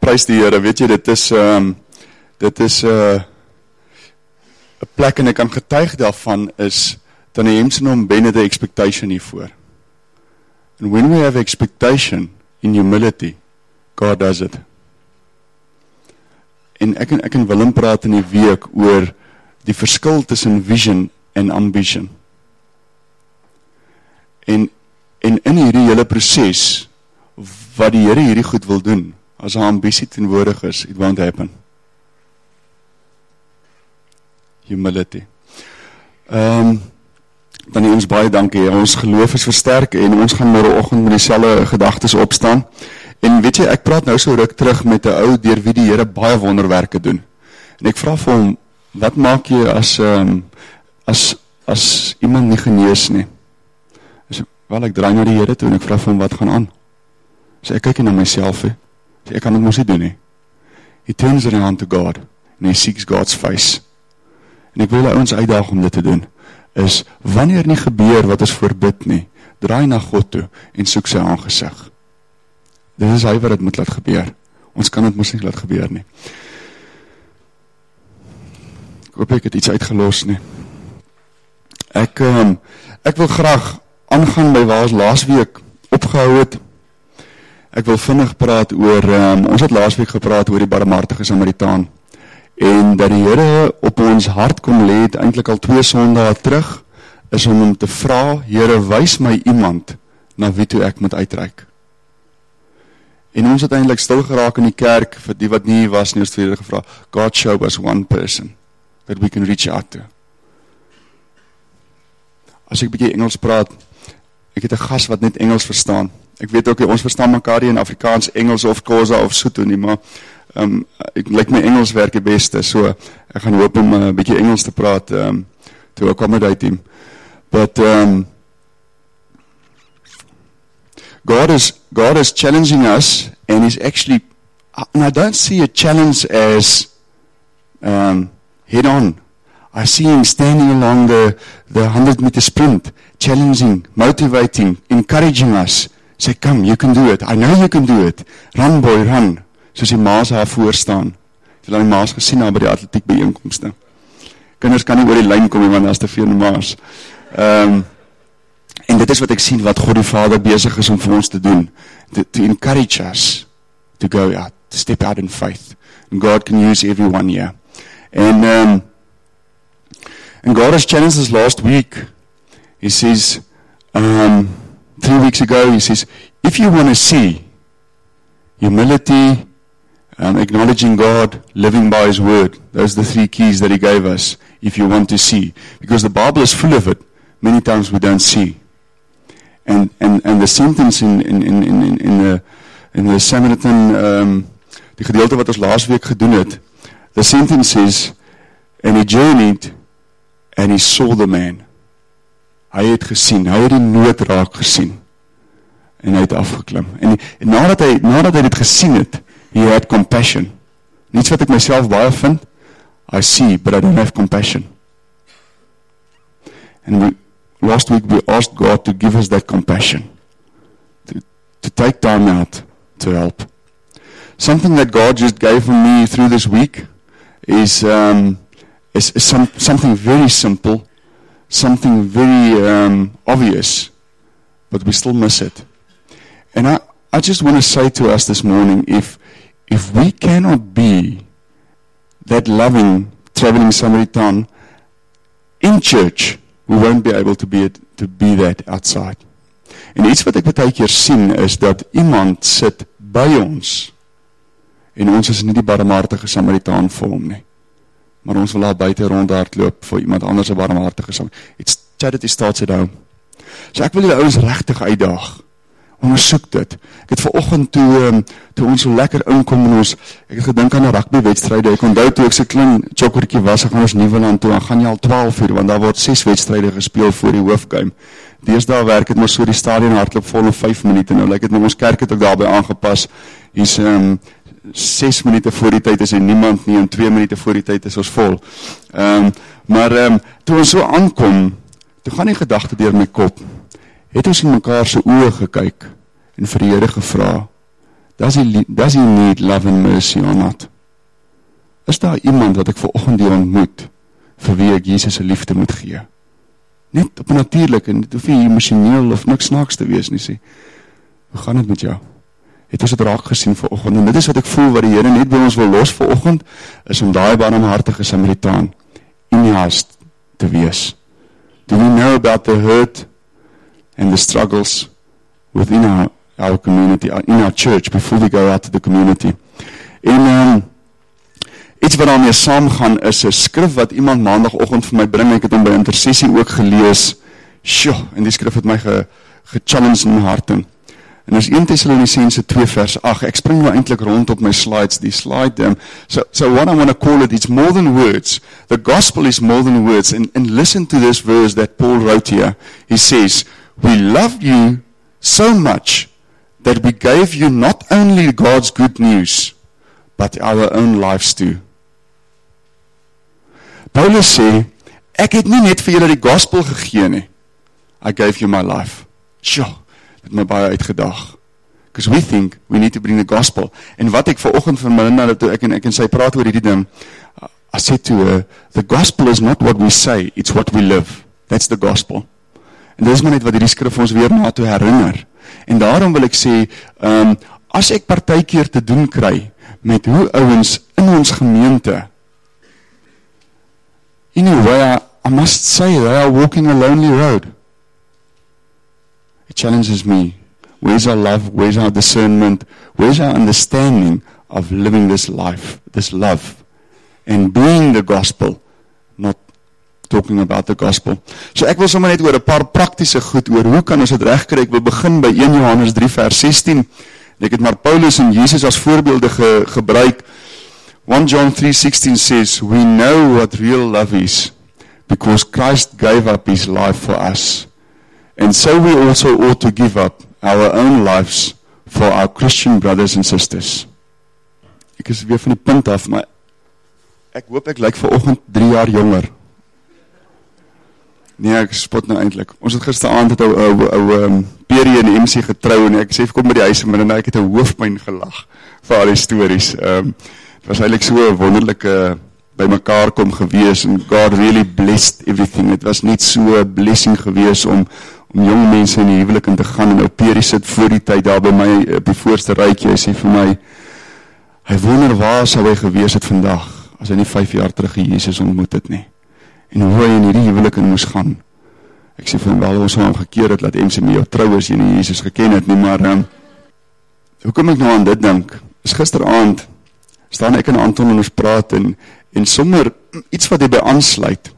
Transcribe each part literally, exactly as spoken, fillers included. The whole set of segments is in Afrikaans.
prys die Here, weet jy, dit is, um, dit is, uh, 'n plek en ek kan getuig daarvan is, dan die hemse hom binne the expectation hiervoor. And when we have expectation in humility, God does it. En ek en, ek en Willem praat in die week oor die verskil tussen vision en ambition. En, en in hierdie hele proses, wat die Here hierdie goed wil doen, as haar ambisie teenwoordig is, it won't happen. Humility. Um, dan ons baie dankie, ons geloof is versterk, en ons gaan môreoggend met dieselfde gedagtes opstaan, en weet jy, ek praat nou so ruk terug met 'n ou, deur wie die Here baie wonderwerke doen, en ek vra vir hom, wat maak jy as, um, as, as iemand nie genees nie? Is, wel, ek draai na die Here toe, en ek vra vir hom, wat gaan aan? So ek kyk nie na myself, he. So ek kan dit mos nie doen, nie. He turns around to God, and he seeks God's face. En ek wil hulle ons uitdaag om dit te doen, is, wanneer nie gebeur wat ons voorbid nie, draai na God toe, en soek sy aangesig. Dit is hy wat het moet laat gebeur. Ons kan het mos nie laat gebeur nie. Ek hoop ek het iets uitgelos nie. Ek, um, ek wil graag aangaan by waar ons laas week opgehou het. Ek wil vinnig praat oor, um, ons het laas week gepraat oor die barmhartige Samaritaan, en dat die Here op ons hart kom lê, het eintlik al twee sondae terug, is om hom te vra, Here, wys my iemand, na wie toe ek moet uitreik. En ons het eintlik stil geraak in die kerk, vir die wat nie was nie, ons tweede gevra, God show us one person, that we can reach out to. As ek bietjie Engels praat, ek het 'n gas wat net Engels verstaan, ek weet ook, ons verstaan mekaar in Afrikaans, Engels of Khoza of Sotho nie, maar um, ek lyk my Engels werk die beste, so ek gaan hoop om 'n uh, bietjie Engels te praat, um, to accommodate him. But um, God is God is challenging us, and is actually, and I don't see a challenge as um, head on. I see him standing along the the hundred meter sprint, challenging, motivating, encouraging us. Say, come, you can do it. I know you can do it. Run, boy, run. Soos die maas daar voor staan. Jy het die maas gesien daar by die atletiek byeenkomste. Kinders kan nie oor die lyn kom, want daar is te veel maas. Um, en dit is wat ek sien, wat God die Vader besig is om vir ons te doen. To, to encourage us to go out, to step out in faith. And God can use everyone here. And, um, and God has challenged us last week. He says, um, three weeks ago, he says, if you want to see humility, um, acknowledging God, living by his word, those are the three keys that he gave us, if you want to see. Because the Bible is full of it. Many times we don't see. And, and, and the sentence in, in, in, in, in the, in the Samaritan, um, die gedeelte wat ons laas week gedoen het, the sentence is, and he journeyed, and he saw the man. Hy het gesien, hy het die nood raak gesien, en hy het afgeklim. En, en nadat, hy, nadat hy dit gesien het, he had compassion. Niets wat ek myself baie vind, I see, but I don't have compassion. And we, last week we asked God to give us that compassion, to, to take time out to help. Something that God just gave me through this week is, um, is, is some, something very simple, something very um, obvious, but we still miss it. And I, I just want to say to us this morning, if, if we cannot be that loving, traveling Samaritan in church, we won't be able to be, it, to be that outside. En iets wat ek baie keer sien, is dat iemand sit by ons, en ons is nie die barmhartige Samaritaan vir hom nie. Maar ons wil daar buiten rondhardloop vir iemand anders 'n barmhartige Samaritaan. It's charity starts at home. So ek wil julle ouens regtig uitdaag. Ondersoek dit. Ek het vanoggend toe, um, toe ons so lekker inkom en ons, ek het gedink aan 'n rugbywedstryde. Ek onthou toe ek so klein chokkertjie was, ek gaan ons Nieuweland toe, dan gaan jy al twaalf uur, want daar word ses wedstryde gespeel voor die hoofgame. Deesdae werk het mos so die stadion hardloop vol in vyf minute. Nou lyk dit met ons kerk het ook daarby aangepas. Hier's um, ses minute voor die tyd is en niemand nie, en twee minute voor die tyd is ons vol. Um, maar um, toe ons so aankom, toe gaan die gedagte deur my kop, het ons in mekaar se oë gekyk, en vir die Here gevra, Does he, does he need love and mercy or not? Is daar iemand wat ek vanoggend hier ontmoet, vir wie ek Jesus se liefde moet gee? Net op natuurlijk, en dit hoef nie emotioneel of niks snaaks te wees nie, sê, hoe gaan het met jou? Het ons het raak gesien vanoggend, en dit is wat ek voel, wat die Here net by ons wil los vanoggend, is om daai barmhartige Samaritaan in die huis te wees. Do we know about the hurt and the struggles within our, our community, in our church, before we go out to the community? En um, iets wat daarmee saamgaan is 'n skrif wat iemand maandagoggend vir my bring, ek het hom by intersessie ook gelees, sjo, en die skrif het my ge, gechallenged in my hart in. En is Eerste Tessalonisense twee vers agt, ek spring nou eintlik rond op my slides, die slide, um, so, so what I want to call it, it's more than words, the gospel is more than words, and, and listen to this verse that Paul wrote here, he says, we loved you so much, that we gave you not only God's good news, but our own lives too. Paulus sê, ek het nie net vir julle die gospel gegee nie, I gave you my life. Sjoe, het my baie uitgedag. Because we think we need to bring the gospel. En wat ek vanoggend vir Melinda, toe ek en ek en sy praat oor hierdie ding, I said to her, the gospel is not what we say, it's what we live. That's the gospel. En dit is maar net wat hierdie skrif ons weer na toe herinner. En daarom wil ek sê, um, as ek partykeer te doen kry, met hoe ouens in ons gemeente, in a way, I, I must say, they are walking a lonely road. It challenges me. Where's our love? Where's our discernment? Where's our understanding of living this life, this love, and being the gospel, not talking about the gospel. So ek wil sommer net oor 'n paar praktiese goed, oor hoe kan ons dit regkry. Ek wil begin by Eerste Johannes drie vers sestien. Ek het maar Paulus en Jesus as voorbeelde ge, gebruik. First John three sixteen says, we know what real love is, because Christ gave up his life for us. And so we also ought to give up our own lives for our Christian brothers and sisters. Ek is weer van die punt af, maar ek hoop ek lyk vanoggend drie jaar jonger. Nee, ek spot nou eintlik. Ons het gisteraand het ou ou ou um, Peri en M C getrou, en ek sê kom by die huis en dan ek het 'n hoofpyn gelag vir al die stories. Um, het was eintlik so 'n wonderlike by mekaar kom gewees, en God really blessed everything. Het was net so 'n blessing gewees om om jong mense in die huwelik in te gaan, en ou Peri sit voor die tyd daar by my op die voorste rytjie. Hy sê vir my, hy wonder waar sou hy gewees het vandag as hy nie vyf jaar terug Jesus ontmoet het nie. En hoe hy in hierdie huwelik in moes gaan. Ek sê vir hom, wel, ons hom gekeer het, laat M C met jou trou as jy nie Jesus geken het nie, maar um, hoe kom ek nou aan dit dink? Is gisteraand, staan ek en Anton en ons praat, en, en sommer iets wat hy by aansluit.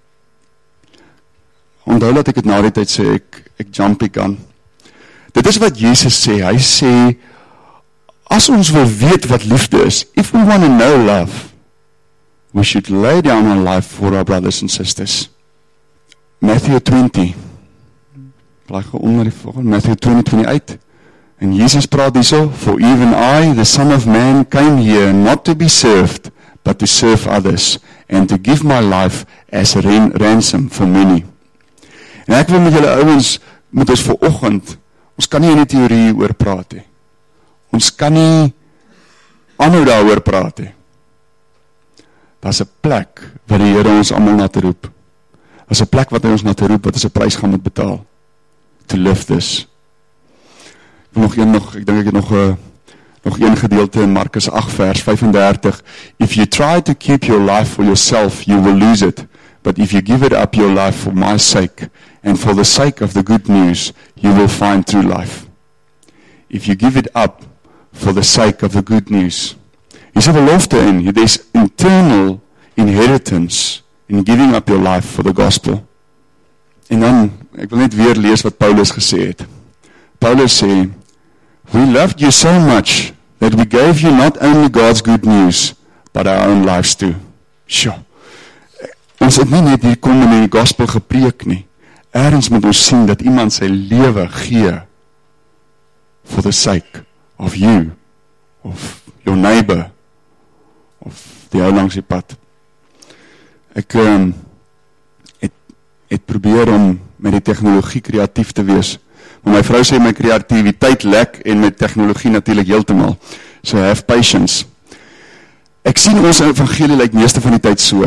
Onthou dat ek het na die tyd sê, ek, ek jumpie kan. Dit is wat Jesus sê, hy sê, as ons wil weet wat liefde is, if we want to know love, we should lay down our life for our brothers and sisters. Matthew twenty. Blaai gou onder die volgende. Matthew twenty twenty-eight. En Jesus praat hierso, for even I, the Son of Man, came here not to be served, but to serve others, and to give my life as a ransom for many. En ek wil met julle ouens, moet ons vanoggend, ons kan nie in die theorie oor praat he. Ons kan nie aanhou daaroor praat he. Daar is 'n plek waar die Here ons almal na te roep. Daar is 'n plek wat hy ons na te roep, wat ons 'n prys gaan moet betaal. To live this. Ek wil nog een nog, ek dink ek het nog 'n uh, nog een gedeelte in Markus agt vers vyf-en-dertig. If you try to keep your life for yourself, you will lose it. But if you give it up your life for my sake, and for the sake of the good news, you will find true life. If you give it up for the sake of the good news. Hier is 'n belofte in, there's eternal inheritance in giving up your life for the gospel. En dan, ek wil net weer lees wat Paulus gesê het. Paulus sê, we loved you so much that we gave you not only God's good news, but our own lives too. Sure. Ons het nie net hier kom en die gospel gepreek nie. Ergens moet ons sien dat iemand sy lewe gee for the sake of you, of your neighbor, of die ou langs die pad. Ek um, het, het probeer om met die tegnologie kreatief te wees, Maar my vrou sê my kreatiwiteit lek en met tegnologie natuurlik heeltemal. So have patience. Ek sien ons evangelie lyk meeste van die tyd so.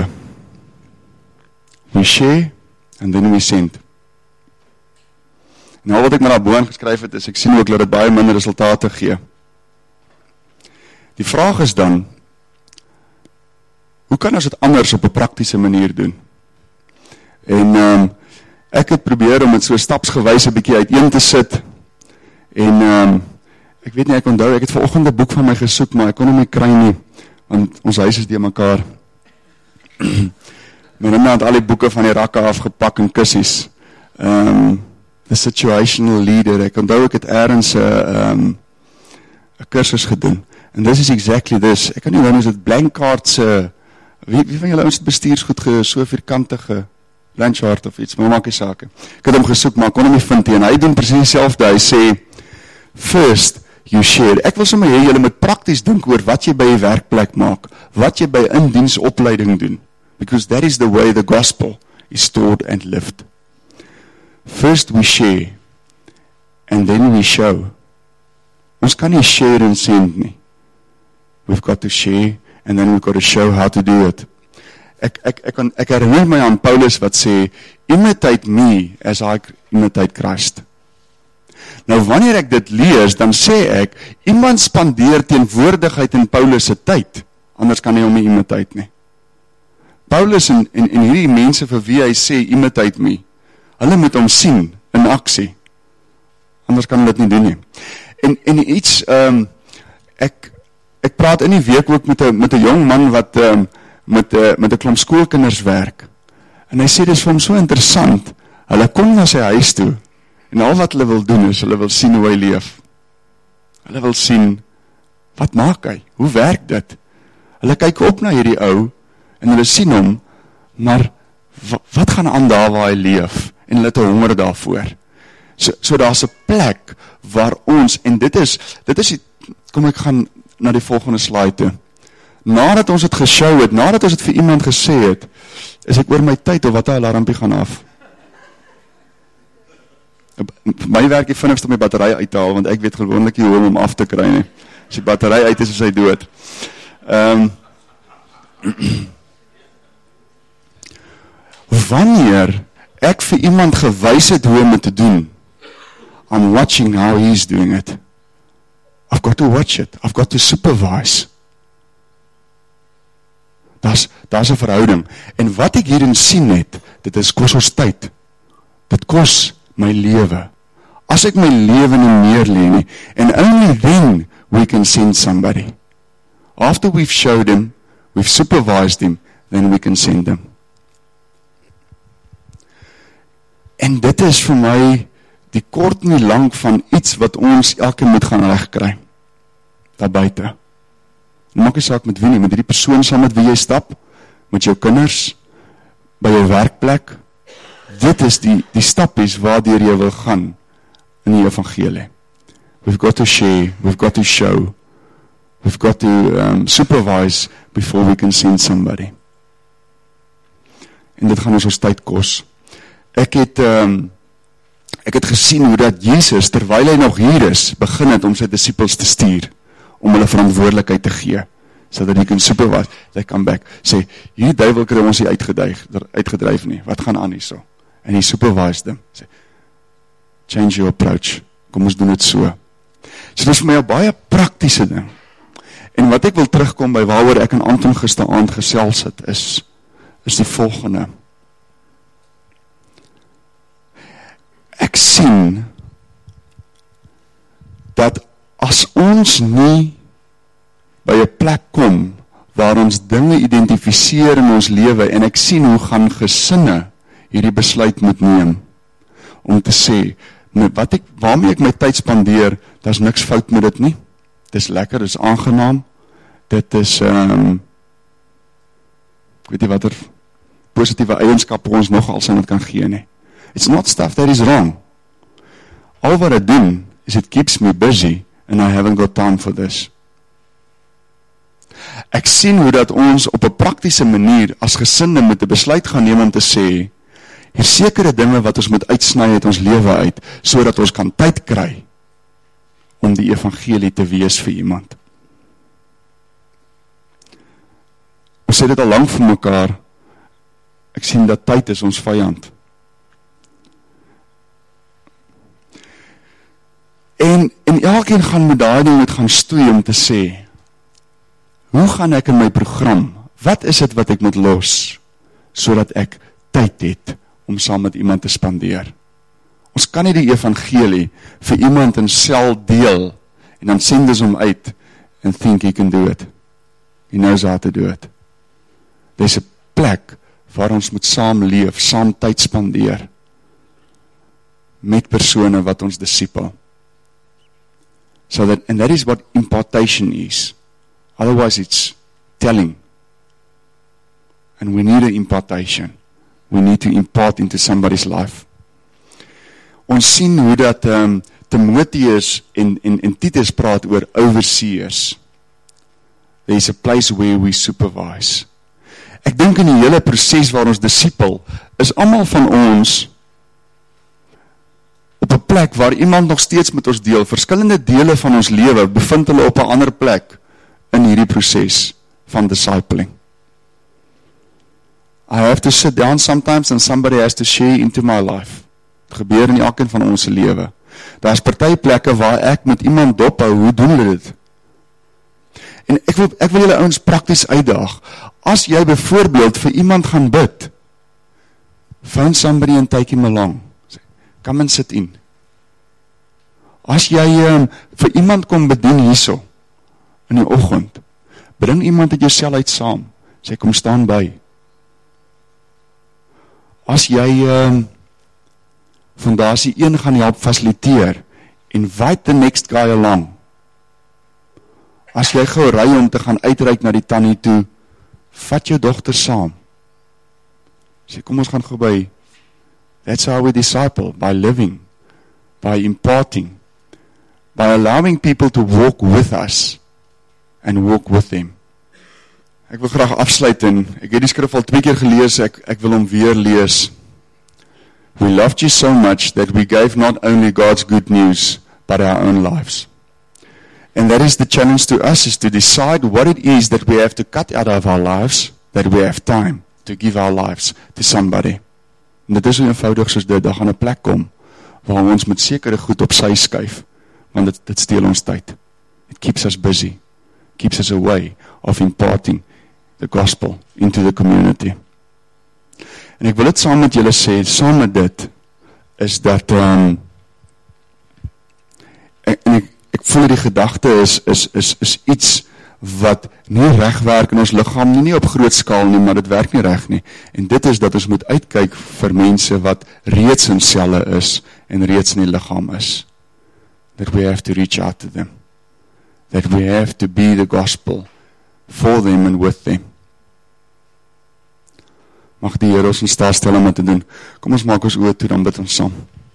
We share and then we send. Nou wat ek maar daarboven geskryf het is, ek sien ook dat dit baie minder resultate gee. Die vraag is dan, hoe kan ons dit anders op 'n praktiese manier doen? En um, ek het probeer om het so stapsgewys 'n bietjie uiteen te sit. En um, ek weet nie, ek onthou, ek het vanoggend 'n boek van my gesoek, maar ek kon hom nie kry nie, want ons huis is die mekaar. My Linda het al die boeke van die rakke afgepak en kussies. Um, the situational leader, ek onthou ek het ergens 'n um, 'n kursus gedoen. And this is exactly this. Ek kan nie onthou, is dit Blankkaart se, wie, wie van julle ons het bestuursgoed ge, so vierkantige Blanchard of iets, maar maak die sake. Ek het hom gesoek, maar ek kon hom nie vind, en hy doen precies dieselfde, hy sê, first, you share. Ek wil sommer hê, julle moet prakties dink oor wat jy by jy werkplek maak, wat jy by indiensopleiding doen, because that is the way the gospel is stored and lived. First we share, and then we show. Ons kan nie share and send nie. We've got to share, and then we've got to show how to do it. Ek, ek, ek, ek herinner my aan Paulus wat sê, imitate me as I imitate Christ. Nou wanneer ek dit lees, dan sê ek, iemand spandeer teenwoordigheid in Paulus se tyd, anders kan hy hom nie imitate nie. Paulus en, en, en hierdie mense vir wie hy sê, imitate me, hulle moet hom sien in aksie, anders kan hulle dit nie doen nie. En, en iets, um, ek, ek praat in die week ook met 'n met 'n jong man wat um, met 'n met 'n klomp skoolkinders werk. En hy sê dis vir hom so interessant. Hulle kom na sy huis toe en al wat hulle wil doen is hulle wil sien hoe hy leef. Hulle wil sien wat maak hy? Hoe werk dit? Hulle kyk op na hierdie ou en hulle sien hom, maar wat, wat gaan aan daar waar hy leef? En hulle het 'n honger daarvoor. So so daar's 'n plek waar ons, en dit is dit is die, kom ek gaan na die volgende slide toe. Nadat ons het geshow het, nadat ons het vir iemand gesê het, is ek oor my tyd of wat 'n alarmpie gaan af. My werk die vinnigst om my battery uit te haal, want ek weet gewoonlik nie hoe om hom af te kry nie. As die battery uit is, is hy dood. Um, wanneer ek vir iemand gewys het hoe om het te doen, I'm watching how he's doing it. I've got to watch it. I've got to supervise. Daar's daar's 'n verhouding. En wat ek hierin sien het, dit is kos ons tyd. Dit kos my lewe. As ek my lewe nie meer lê nie, and only then we can send somebody. After we've showed him, we've supervised him, then we can send them. En dit is vir my die kort en die lang van iets wat ons elke moet gaan regkry. Daar buite. Maak nie saak met wie nie, met die persoon saam met wie jy stap, met jou kinders, by jou werkplek. Dit is die, die stappies waardeur jy wil gaan in die evangelie. We've got to share, we've got to show, we've got to um, supervise before we can send somebody. En dit gaan ons ons tyd kos. Ek het, um, ek het gesien hoe dat Jesus, terwyl hy nog hier is, begin het om sy disciples te stuur, om hulle verantwoordelikheid te gee, so that he can supervise, they come back, sê, hierdie duivel kry ons nie uitgedryf, uitgedryf nie, wat gaan aan hier so? En hy supervise them, sê, change your approach, kom ons doen het so. So dit is vir my 'n baie praktiese ding, en wat ek wil terugkom by waaroor ek en Anton gisteraand gesels het, is, is die volgende. Ek sien, dat as ons nie by 'n plek kom, waar ons dinge identifiseer in ons lewe, en ek sien hoe gaan gesinne hierdie besluit moet neem, om te sê, wat ek, waarmee ek my tyd spandeer, daar is niks fout met dit nie, dit is lekker, dit is aangenaam, dit is, um, ek weet nie wat er positieve eienskappe ons nogal sal het kan gee nie. It's not stuff that is wrong. Al wat het doen, is it keeps me busy, and I haven't got time for this. Ek sien hoe dat ons op 'n praktiese manier, as gesinne met 'n besluit gaan neem om te sê, Hier sekere dinge wat ons moet uitsny uit ons lewe uit, sodat ons kan tyd kry om die evangelie te wees vir iemand. Ons sê dit al lang vir mekaar, ek sien dat tyd is ons vyand. En, en elkeen gaan met daai ding moet gaan stoei om te sê, hoe gaan ek in my program, wat is dit wat ek moet los, sodat ek tyd het om saam met iemand te spandeer. Ons kan nie die evangelie vir iemand in sel deel, en dan send ons hom uit, and think he can do it. He knows how to do it. There's 'n plek waar ons moet saam leef, saam tyd spandeer, met persone wat ons disipel. So that, and that is what impartation is. Otherwise it's telling. And we need an impartation. We need to impart into somebody's life. Ons sien hoe dat um, Timotheus en, en, en Titus praat oor overseers. There is a place where we supervise. Ek dink in die hele proses waar ons disipel, is almal van ons op 'n plek waar iemand nog steeds met ons deel, verskillende dele van ons lewe, bevind hulle op 'n ander plek in hierdie proses van discipling. I have to sit down sometimes and somebody has to share into my life. Het gebeur in elkeen van ons lewe. Daar is party plekke waar ek met iemand dophou, hoe doen hulle dit? En ek wil, ek wil julle ouens prakties uitdaag. As jy byvoorbeeld vir iemand gaan bid, find somebody and take him along. Come and sit in. As jy um, vir iemand kom bedien hierso, in die oggend, bring iemand uit jou sel uit saam, sê kom staan by. As jy um, Fondasie een gaan help fasiliteer, invite the next guy along. As jy gou ry om te gaan uitreik na die tannie toe, vat jou dogter saam. Sê kom ons gaan gou by. That's how we disciple, by living, by imparting, by allowing people to walk with us and walk with them. Ek wil graag afsluit en ek het die skrif al twee keer gelees, ek, ek wil hom weer lees. We loved you so much that we gave not only God's good news, but our own lives. And that is the challenge to us, is to decide what it is that we have to cut out of our lives, that we have time to give our lives to somebody. En dit is so eenvoudig soos dit, daar gaan 'n plek kom, waar ons met sekere goed op sy skuif, want dit, dit steel ons tyd. It keeps us busy, keeps us away of imparting the gospel into the community. En ek wil dit saam met julle sê, saam met dit, is dat, um, en ek, ek voel die gedagte is, is, is, is iets wat nie reg werk in ons liggaam nie, nie op groot skaal nie, maar dit werk nie reg nie. En dit is dat ons moet uitkyk vir mense wat reeds in selle is, en reeds in die liggaam is. That we have to reach out to them. That we have to be the gospel for them and with them. Mag die Here ons in staat stel om dit te doen. Kom ons maak ons oë toe, dan bid ons saam.